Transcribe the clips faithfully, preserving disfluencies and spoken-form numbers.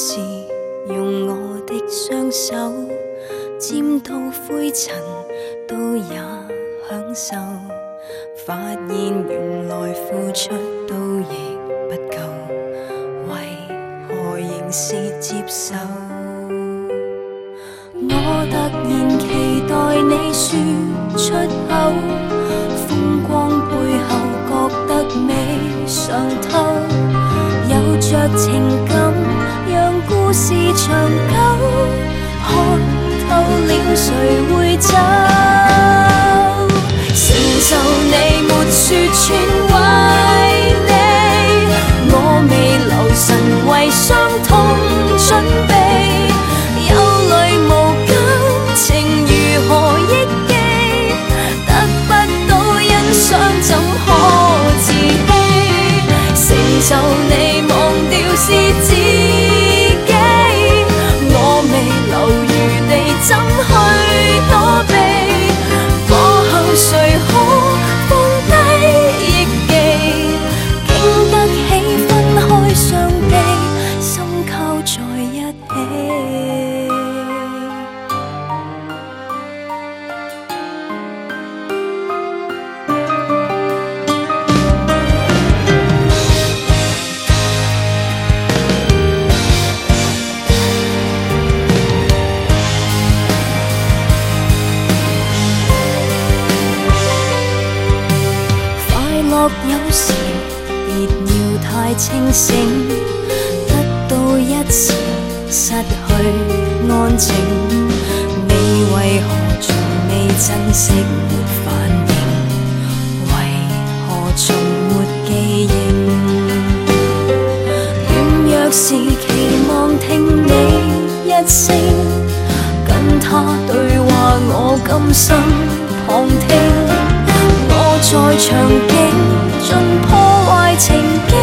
是用我的雙手沾到灰塵都也享受，發現原來付出都亦不夠，為何仍是接受？我突然期待你說出口，風光背後覺得美上透，有着情感讓故事長久，看透了誰會走？承受你沒說穿為你，我未留神為傷痛準備，有淚無感情如何憶記，得不到欣賞怎可自欺？承受你忘掉是自己，我未留餘地怎去躲避？過後誰可放低憶記，經得起分開傷悲，心靠在一起。有時別要太清醒，得到一時失去安靜，你為何從未珍惜沒反應？為何從沒記認？軟弱時期望聽你一聲，跟他對話我甘心旁聽，我在場景盡破壞情景，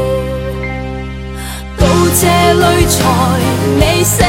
到這裏才未醒。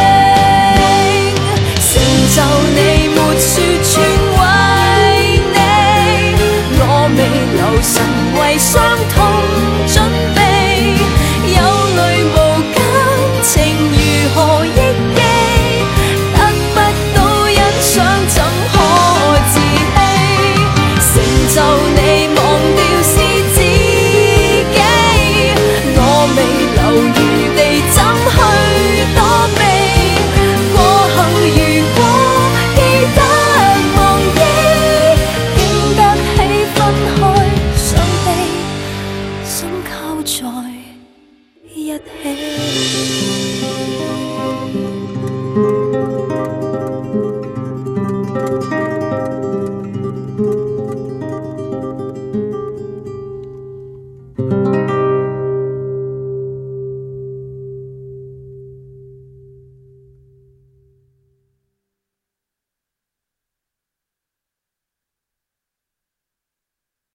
成就你沒說穿為你，我未留神為傷痛準備，有淚無感情如何憶記，得不到欣賞怎可自欺？成就你忘掉是自己，我未留餘地怎去躲避？過後如果記得忘記，經得起分開傷悲，心靠在一起。